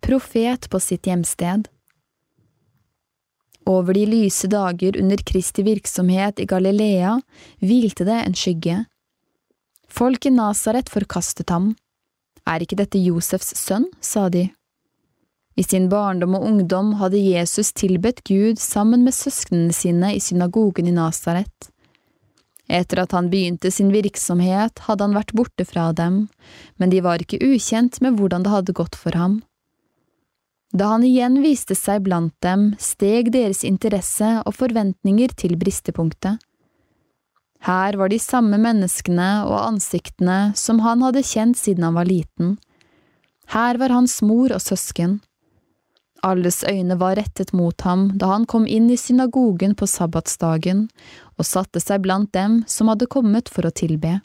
profet på sitt hjemsted. Over de lyse dager under Kristi virksomhet i Galilea hvilte det en skygge. Folk i Nasaret forkastet ham. Er ikke dette Josefs sønn, sa de. I sin barndom og ungdom hadde Jesus tilbedt Gud sammen med søsknene sine i synagogen i Nasaret. Etter at han begynte sin virksomhet, hadde han vært borte fra dem, men de var ikke ukjent med hvordan det hadde gått for ham. Da han igjen viste seg blant dem, steg deres interesse og forventninger til bristepunktet. Her var de samme menneskene og ansiktene som han hadde kjent siden han var liten. Her var hans mor og søsken. Alles øyne var rettet mot ham da han kom inn i synagogen på sabbatsdagen og satte seg blant dem som hadde kommet for å tilbe.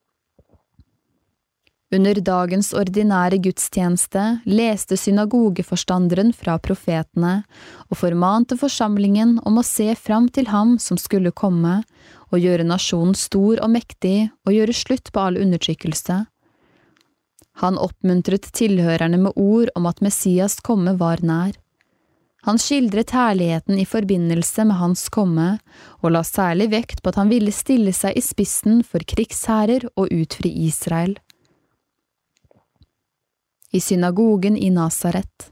Under dagens ordinære gudstjeneste leste synagogeforstanderen fra profetene og formante forsamlingen om å se fram til ham som skulle komme og gjøre nasjonen stor og mektig og gjøre slutt på all undertrykkelse. Han oppmuntret tilhørerne med ord om at Messias komme var nær. Han skildret herligheten i forbindelse med hans komme og la særlig vekt på at han ville stille seg i spissen for krigsherrer og utfri Israel. I synagogen i Nasaret.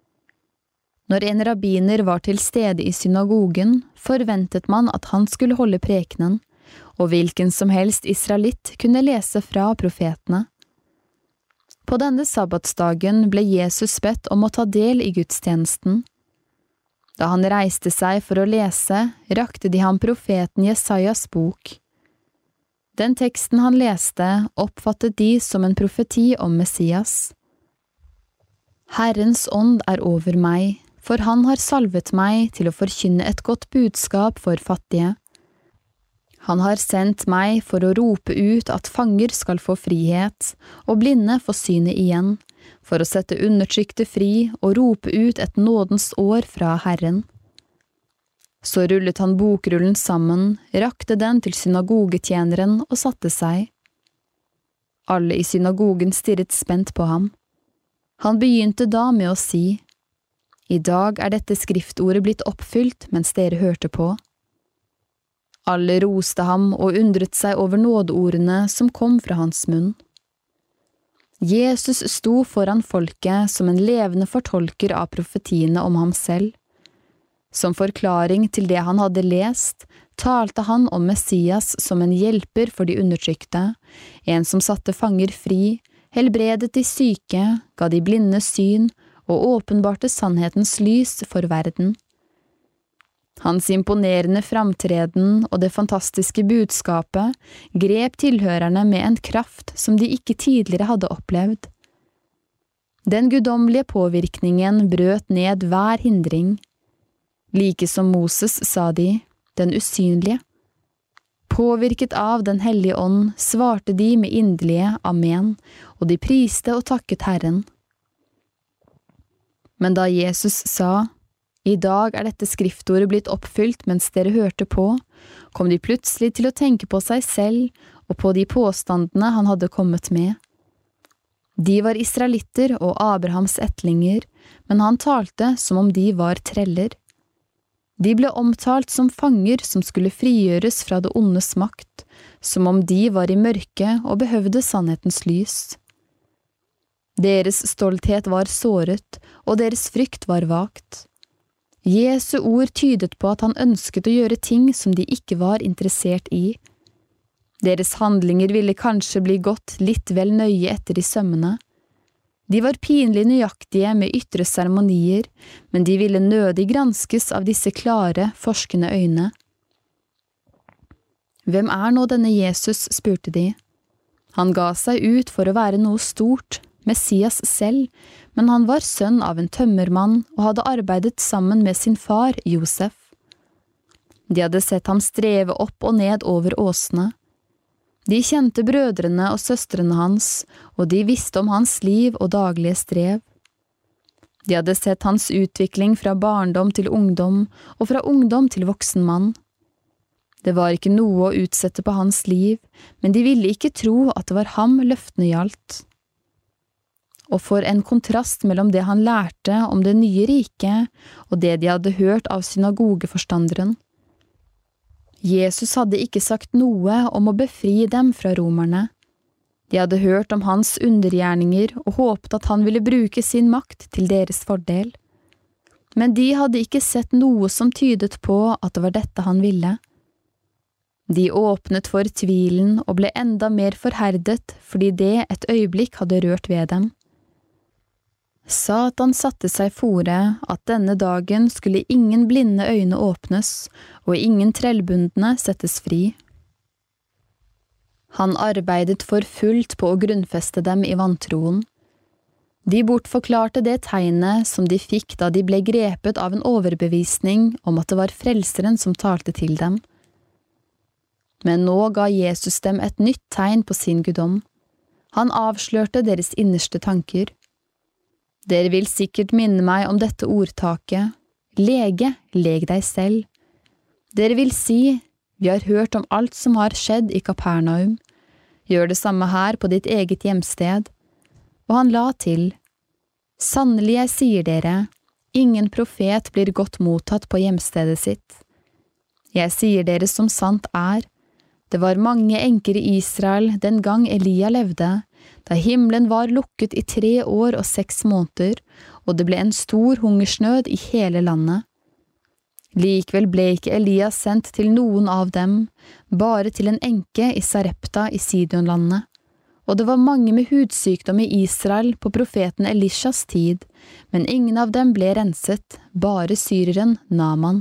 Når en rabbiner var til stede i synagogen, forventet man at han skulle holde prekenen, og hvilken som helst israelitt kunne lese fra profetene. På denne sabbatsdagen ble Jesus bedt om å ta del i gudstjenesten. Da han reiste seg for å lese, rakte de ham profeten Jesajas bok. Den teksten han leste, oppfattet de som en profeti om Messias. Herrens ånd er over meg, for han har salvet meg til å forkynne et godt budskap for fattige. Han har sendt meg for å rope ut at fanger skal få frihet, og blinde få synet igjen, for å sette undertrykte fri og rope ut et nådens år fra Herren. Så rullet han bokrullen sammen, rakte den til synagogetjeneren og satte seg. Alle i synagogen stirret spent på ham. Han begynte da med å si, «I dag er dette skriftordet blitt oppfylt mens dere hørte på.» Alle roste ham og undret seg over nådeordene som kom fra hans munn. Jesus sto foran folket som en levende fortolker av profetiene om ham selv. Som forklaring til det han hadde lest, talte han om Messias som en hjelper for de undertrykte, en som satte fanger fri, helbredet de syke, ga de blinde syn og åpenbarte sannhetens lys for verden. Hans imponerende framtreden og det fantastiske budskapet grep tilhørerne med en kraft som de ikke tidligere hadde opplevd. Den guddommelige påvirkningen brøt ned hver hindring. Like som Moses, sa de, den usynlige. Påvirket av den hellige ånd svarte de med inderlige amen, og de priste og takket Herren. Men da Jesus sa, «I dag er dette skriftordet blitt oppfylt mens dere hørte på», kom de plutselig til å tenke på seg selv og på de påstandene han hadde kommet med. De var israelitter og Abrahams ettlinger, men han talte som om de var treller. De ble omtalt som fanger som skulle frigjøres fra det ondes makt, som om de var i mørket og behøvde sannhetens lys. Deres stolthet var såret, og deres frykt var vagt. Jesu ord tydet på at han ønsket å gjøre ting som de ikke var interessert i. Deres handlinger ville kanskje bli gått litt vel nøye etter i sømmene. De var pinlig nøyaktige med ytre seremonier, men de ville nødig granskes av disse klare, forskende øyne. «Hvem er nå denne Jesus?» spurte de. Han ga seg ut for å være noe stort, Messias selv, men han var sønn av en tømmermann og hadde arbeidet sammen med sin far, Josef. De hadde sett ham streve opp og ned over åsene. De kjente brødrene og søstrene hans, og de visste om hans liv og daglige strev. De hadde sett hans utvikling fra barndom til ungdom, og fra ungdom til voksen mann. Det var ikke noe å utsette på hans liv, men de ville ikke tro at det var ham løftene gjaldt. og for en kontrast mellom det han lærte om det nye riket og det de hadde hørt av synagogeforstanderen. Jesus hadde ikke sagt noe om å befri dem fra romerne. De hadde hørt om hans undergjerninger og håpet at han ville bruke sin makt til deres fordel. Men de hadde ikke sett noe som tydet på at det var dette han ville. De åpnet for tvilen og ble enda mer forherdet fordi det et øyeblikk hadde rørt ved dem. Satan satte seg fore at denne dagen skulle ingen blinde øyne åpnes og ingen trellbundne settes fri. Han arbeidet for fullt på å grunnfeste dem i vantroen. De bortforklarte det tegnet som de fikk da de ble grepet av en overbevisning om at det var frelseren som talte til dem. Men nå ga Jesus dem et nytt tegn på sin guddom. Han avslørte deres innerste tanker. Dere vil sikkert minne meg om dette ordtaket, lege, leg deg selv. Dere vil si, vi har hørt om alt som har skjedd i Kapernaum. Gjør det samme her på ditt eget hjemsted. Og han la til, sannelig jeg sier dere, ingen profet blir godt mottatt på hjemstedet sitt. Jeg sier dere som sant er, det var mange enker i Israel den gang Elia levde, da himmelen var lukket i 3 år og 6 måneder, og det ble en stor hungersnød i hele landet. Likevel ble ikke Elia sendt til noen av dem, bare til en enke i Sarepta i Sidonlandet. Og det var mange med hudsykdom i Israel på profeten Elishas tid, men ingen av dem ble renset, bare syreren Naaman.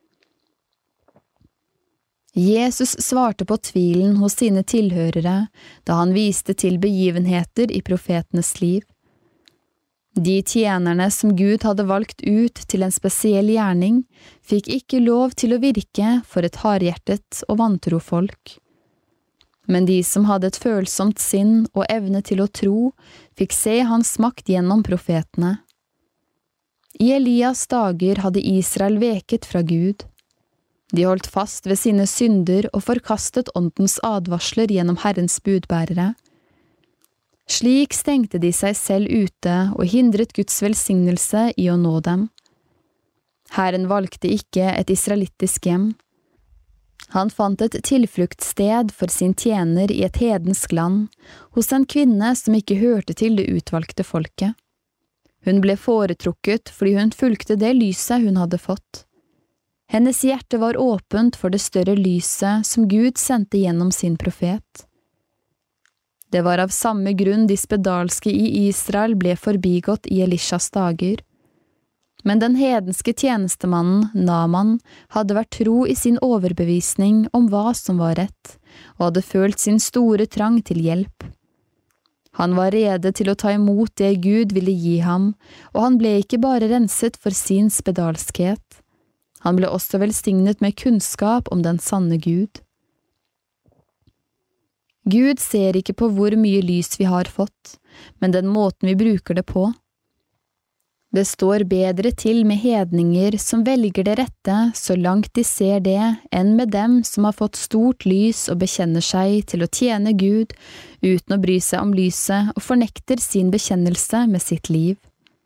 Jesus svarte på tvilen hos sine tilhørere da han viste til begivenheter i profetenes liv. De tjenerne som Gud hadde valgt ut til en spesiell gjerning, fikk ikke lov til å virke for et hardhjertet og vantro folk. Men de som hadde et følsomt sinn og evne til å tro, fikk se hans makt gjennom profetene. I Elias dager hadde Israel veket fra Gud. De holdt fast ved sine synder og forkastet åndens advarsler gjennom Herrens budbærere. Slik stengte de seg selv ute og hindret Guds velsignelse i å nå dem. Herren valgte ikke et israelittisk hjem. Han fant et tilfluktsted for sin tjener i et hedensk land, hos en kvinne som ikke hørte til det utvalgte folket. Hun ble foretrukket fordi hun fulgte det lyset hun hadde fått. Hennes hjerte var åpent for det større lyset som Gud sendte gjennom sin profet. Det var av samme grunn de spedalske i Israel ble forbigått i Elishas dager. Men den hedenske tjenestemannen, Naaman, hadde vært tro i sin overbevisning om hva som var rett, og hadde følt sin store trang til hjelp. Han var rede til å ta imot det Gud ville gi ham, og han ble ikke bare renset for sin spedalskhet. Han ble også velsignet med kunnskap om den sanne Gud. Gud ser ikke på hvor mye lys vi har fått, men den måten vi bruker det på. Det står bedre til med hedninger som velger det rette så langt de ser det, enn med dem som har fått stort lys og bekjenner seg til å tjene Gud uten å bry seg om lyset og fornekter sin bekjennelse med sitt liv.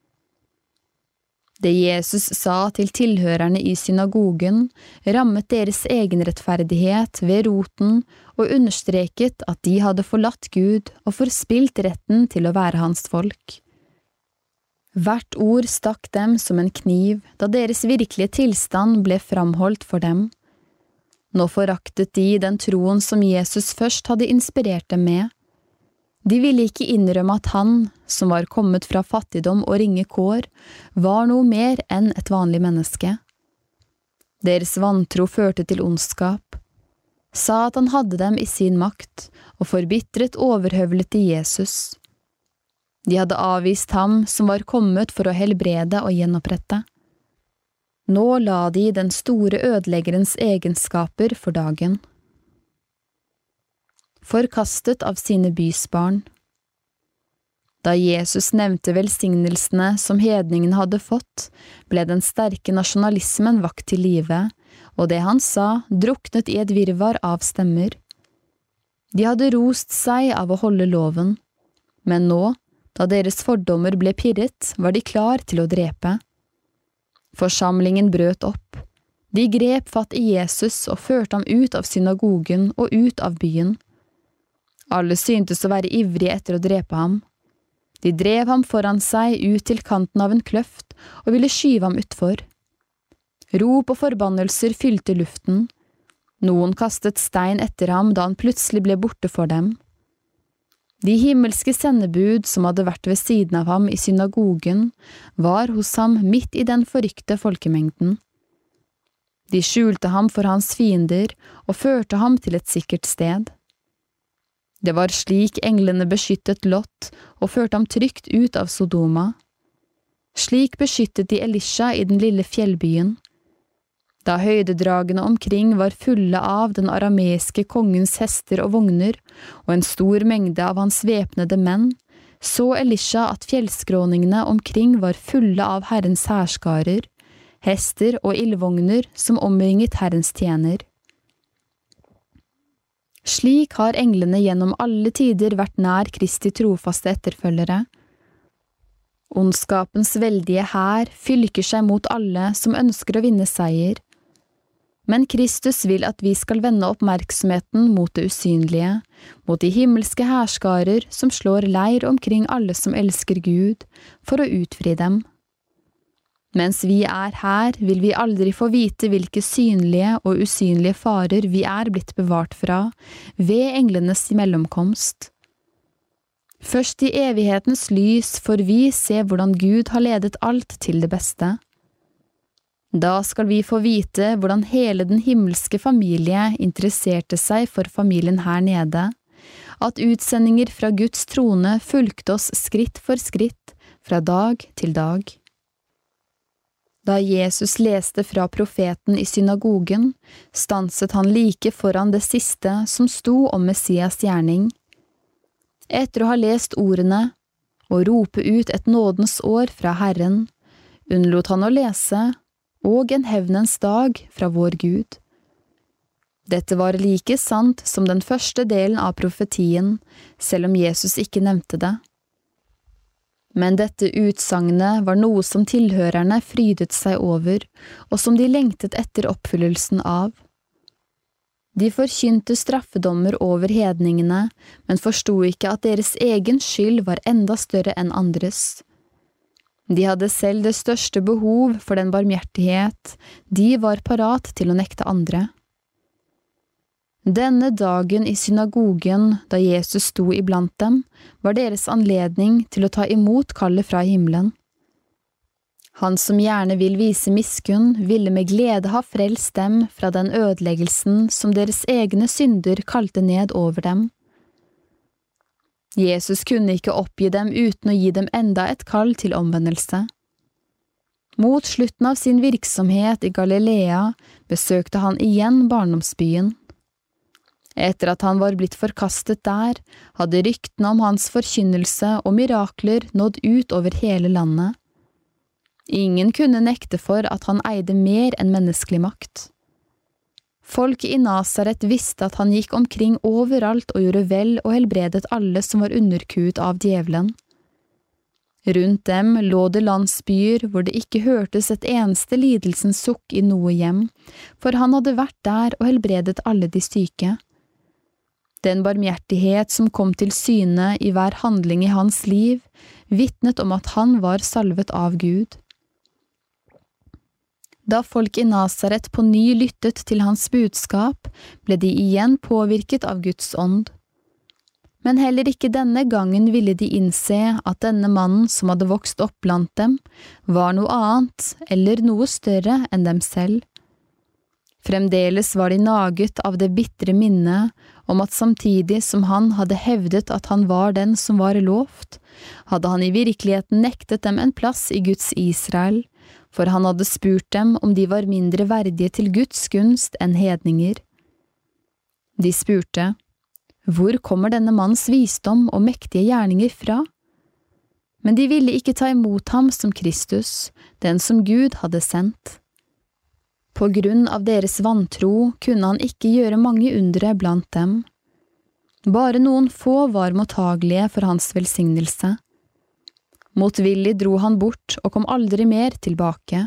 Det Jesus sa til tilhørerne i synagogen, rammet deres egenrettferdighet ved roten og understreket at de hadde forlatt Gud og forspilt retten til å være hans folk. Hvert ord stakk dem som en kniv, da deres virkelige tilstand ble framholdt for dem. Nå foraktet de den troen som Jesus først hadde inspirert dem med. De ville ikke innrømme at han, som var kommet fra fattigdom og ringe kår, var noe mer enn et vanlig menneske. Deres vantro førte til ondskap. Satan hadde dem i sin makt, og forbitret overhøvlet de Jesus. De hadde avvist ham som var kommet for å helbrede og gjenopprette. Nå la de den store ødeleggerens egenskaper for dagen. Forkastet av sine bysbarn. Da Jesus nevnte velsignelsene som hedningen hadde fått, ble den sterke nasjonalismen vakt til live, og det han sa druknet i et virvar av stemmer. De hadde rost seg av å holde loven, men nå, Da deres fordommer ble pirret, var de klar til å drepe. Forsamlingen brøt opp. De grep fatt i Jesus og førte ham ut av synagogen og ut av byen. Alle syntes å være ivrige etter å drepe ham. De drev ham foran seg ut til kanten av en kløft og ville skyve ham utfor. Rop og forbannelser fylte luften. Noen kastet stein etter ham da han plutselig ble borte for dem. De himmelske sendebud som hadde vært ved siden av ham i synagogen, var hos ham midt i den forrykte folkemengden. De skjulte ham for hans fiender og førte ham til et sikkert sted. Det var slik englene beskyttet Lot og førte ham trygt ut av Sodoma. Slik beskyttet de Elisha i den lille fjellbyen. Da høydedragene omkring var fulle av den arameiske kongens hester og vogner, og en stor mengde av hans væpnede menn, så Elisha at fjellskråningene omkring var fulle av Herrens hærskarer, hester og ildvogner som omringet Herrens tjener. Slik har englene gjennom alle tider vært nær Kristi trofaste etterfølgere. Ondskapens veldige hær fylker seg mot alle som ønsker å vinne seier. Men Kristus vil at vi skal vende oppmerksomheten mot det usynlige, mot de himmelske hærskarer som slår leir omkring alle som elsker Gud, for å utfri dem. Mens vi er her, vil vi aldri få vite hvilke synlige og usynlige farer vi er blitt bevart fra, ved englenes mellomkomst. Først i evighetens lys får vi se hvordan Gud har ledet alt til det beste. Da skal vi få vite hvordan hele den himmelske familie interesserte seg for familien her nede, at utsendinger fra Guds trone fulgte oss skritt for skritt, fra dag til dag. Da Jesus leste fra profeten i synagogen, stanset han like foran det siste som sto om Messias gjerning. Etter å ha lest ordene, og rope ut et nådens år fra Herren, unnlot han å lese, og en hevnens dag fra vår Gud. Dette var like sant som den første delen av profetien, selv om Jesus ikke nevnte det. Men dette utsagnet var noe som tilhørerne frydet seg over, og som de lengtet etter oppfyllelsen av. De forkynte straffedommer over hedningene, men forstod ikke at deres egen skyld var enda større enn andres. De hadde selv det største behov for den barmhjertighet, de var parat til å nekte andre. Denne dagen i synagogen, da Jesus sto iblant dem, var deres anledning til å ta imot kallet fra himmelen. Han som gjerne vil vise miskunn, ville med glede ha frelst dem fra den ødeleggelsen som deres egne synder kalte ned over dem. Jesus kunne ikke oppgi dem uten å gi dem enda et kall til omvendelse. Mot slutten av sin virksomhet i Galilea besøkte han igjen barndomsbyen. Etter at han var blitt forkastet der, hadde ryktene om hans forkynnelse og mirakler nådd ut over hele landet. Ingen kunne nekte for at han eide mer enn menneskelig makt. Folk i Nasaret visste at han gikk omkring overalt og gjorde vel og helbredet alle som var underkuet av djevelen. Rundt dem lå det landsbyer hvor det ikke hørtes et eneste lidelsens sukk i noe hjem, for han hadde vært der og helbredet alle de syke. Den barmhjertighet som kom til syne i hver handling i hans liv, vitnet om at han var salvet av Gud. Da folk i Nasaret på ny lyttet til hans budskap, ble de igjen påvirket av Guds ånd. Men heller ikke denne gangen ville de innse at denne mannen som hadde vokst opp blant dem, var noe annet eller noe større enn dem selv. Fremdeles var de naget av det bitre minnet om at samtidig som han hadde hevdet at han var den som var lovt, hadde han i virkeligheten nektet dem en plass i Guds Israel, for han hadde spurt dem om de var mindre verdige til Guds gunst enn hedninger. De spurte, hvor kommer denne manns visdom og mektige gjerninger fra? Men de ville ikke ta imot ham som Kristus, den som Gud hadde sendt. På grunn av deres vantro kunne han ikke gjøre mange undre blant dem. Bare noen få var mottagelige for hans velsignelse. Motvillig dro han bort og kom aldri mer tilbake.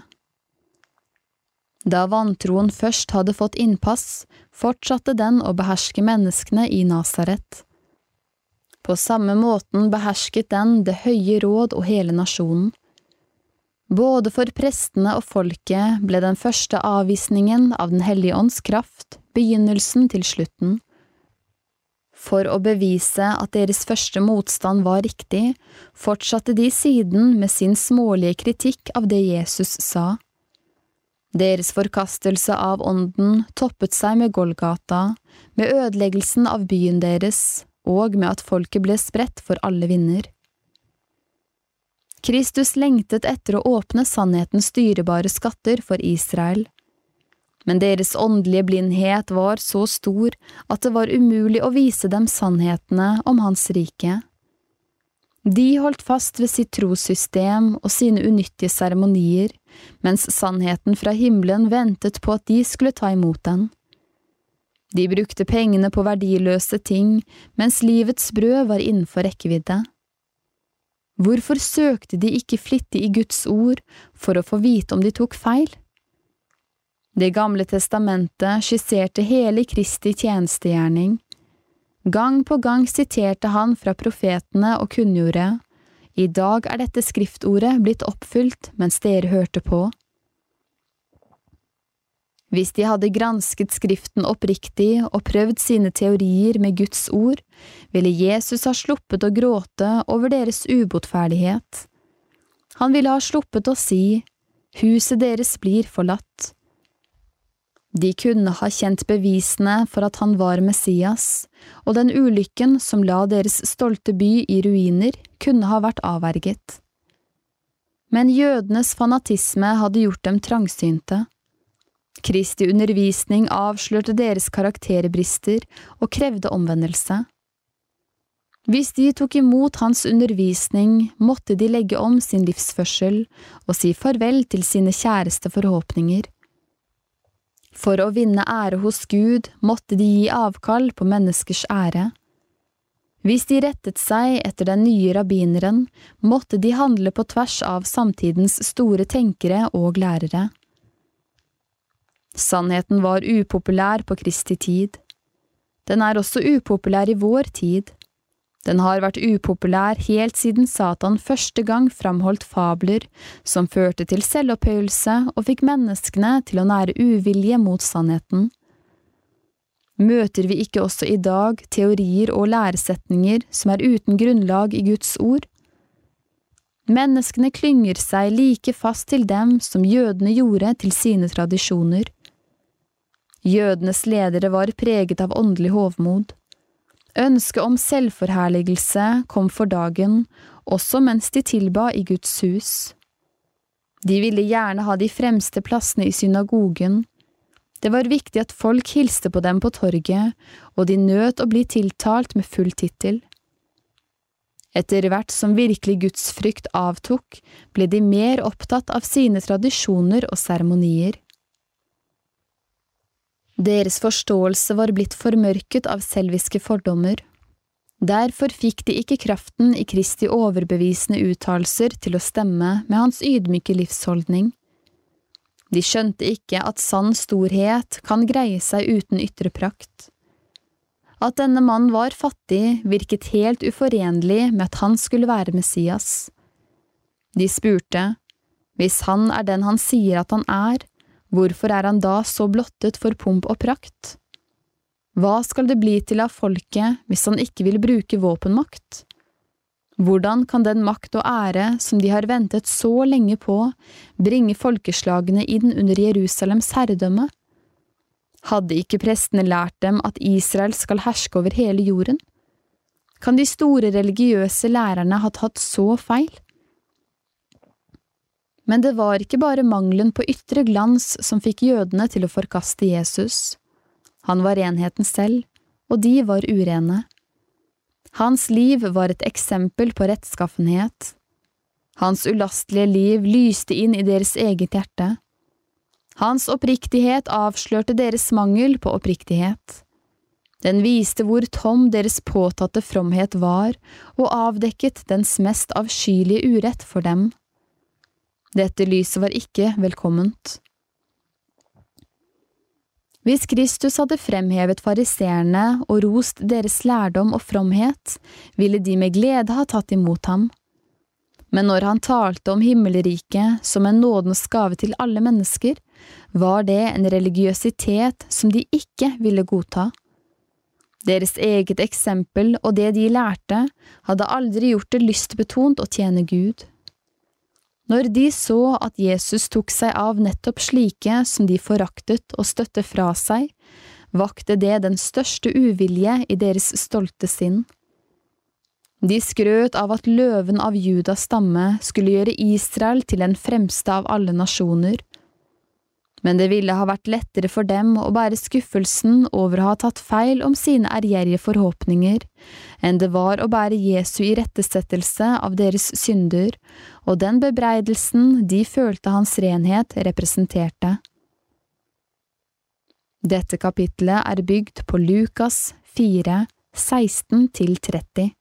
Da vantroen først hadde fått innpass, fortsatte den å beherske menneskene i Nasaret. På samme måten behersket den det høye råd og hele nasjonen. Både for prestene og folket ble den første avvisningen av Den hellige ånds kraft begynnelsen til slutten. For å bevise at deres første motstand var riktig, fortsatte de siden med sin smålige kritikk av det Jesus sa. Deres forkastelse av ånden toppet seg med Golgata, med ødeleggelsen av byen deres, og med at folket ble spredt for alle vinder. Kristus lengtet etter å åpne sannhetens dyrebare skatter for Israel. Men deres åndelige blindhet var så stor at det var umulig å vise dem sannhetene om hans rike. De holdt fast ved sitt trossystem og sine unyttige seremonier, mens sannheten fra himmelen ventet på at de skulle ta imot den. De brukte pengene på verdiløse ting, mens livets brød var innenfor rekkevidde. Hvorfor søkte de ikke flittig i Guds ord for å få vite om de tok feil? Det gamle testamentet skisserte hele Kristi tjenestegjerning. Gang på gang siterte han fra profetene og kunngjorde: I dag er dette skriftordet blitt oppfylt mens dere hørte på. Hvis de hadde gransket skriften oppriktig og prøvd sine teorier med Guds ord, ville Jesus ha sluppet å gråte over deres ubotferdighet. Han ville ha sluppet å si: Huset deres blir forlatt. De kunne ha kjent bevisene for at han var Messias, og den ulykken som la deres stolte by i ruiner kunne ha vært avverget. Men jødenes fanatisme hadde gjort dem trangsynte. Kristi undervisning avslørte deres karakterbrister og krevde omvendelse. Hvis de tok imot hans undervisning, måtte de legge om sin livsførsel og si farvel til sine kjæreste forhåpninger. For å vinne ære hos Gud måtte de gi avkall på menneskers ære. Hvis de rettet seg etter den nye rabbineren, måtte de handle på tvers av samtidens store tenkere og lærere. Sannheten var upopulær på Kristi tid. Den er også upopulær i vår tid. Den har vært upopulær helt siden Satan første gang framholdt fabler som førte til selvopphøyelse og fikk menneskene til å nære uvilje mot sannheten. Møter vi ikke også i dag teorier og læresetninger som er uten grunnlag i Guds ord? Menneskene klynger seg like fast til dem som jødene gjorde til sine tradisjoner. Jødenes ledere var preget av åndelig hovmod. Ønsket om selvforherligelse kom for dagen, også mens de tilba i Guds hus. De ville gjerne ha de fremste plassene i synagogen. Det var viktig at folk hilste på dem på torget, og de nøt å bli tiltalt med full tittel. Etter hvert som virkelig Guds frykt avtok, ble de mer opptatt av sine tradisjoner og seremonier. Deres forståelse var blitt formørket av selviske fordommer. Derfor fikk de ikke kraften i Kristi overbevisende uttalelser til å stemme med hans ydmyke livsholdning. De skjønte ikke at sann storhet kan greie seg uten ytre prakt. At denne mannen var fattig virket helt uforenlig med at han skulle være Messias. De spurte: Hvis han er den han sier at han er, hvorfor er han da så blottet for pomp og prakt? Hva skal det bli til av folket hvis han ikke vil bruke våpenmakt? Hvordan kan den makt og ære som de har ventet så lenge på, bringe folkeslagene inn under Jerusalems herredømme? Hadde ikke prestene lært dem at Israel skal herske over hele jorden? Kan de store religiøse lærerne ha tatt så feil? Men det var ikke bare mangelen på ytre glans som fikk jødene til å forkaste Jesus. Han var renheten selv, og de var urene. Hans liv var et eksempel på rettskaffenhet. Hans ulastelige liv lyste inn i deres eget hjerte. Hans oppriktighet avslørte deres mangel på oppriktighet. Den viste hvor tom deres påtatte fromhet var, og avdekket dens mest avskyelige urett for dem. Dette lyset var ikke velkomment. Hvis Kristus hadde fremhevet fariseerne og rost deres lærdom og fromhet, ville de med glede ha tatt imot ham. Men når han talte om himmelriket som en nådens gave til alle mennesker, var det en religiøsitet som de ikke ville godta. Deres eget eksempel og det de lærte, hadde aldri gjort det lystbetont å tjene Gud. Når de så at Jesus tok seg av nettopp slike som de foraktet og støtte fra seg, vakte det den største uvilje i deres stolte sinn. De skrøt av at løven av Judas stamme skulle gjøre Israel til den fremste av alle nasjoner. Men det ville ha vært lettere for dem å bære skuffelsen over å ha tatt feil om sine ærgjerrige forhåpninger, enn det var å bære Jesu irettesettelse av deres synder, og den bebreidelsen de følte hans renhet representerte. Dette kapitlet er bygd på Lukas 4, 16-30.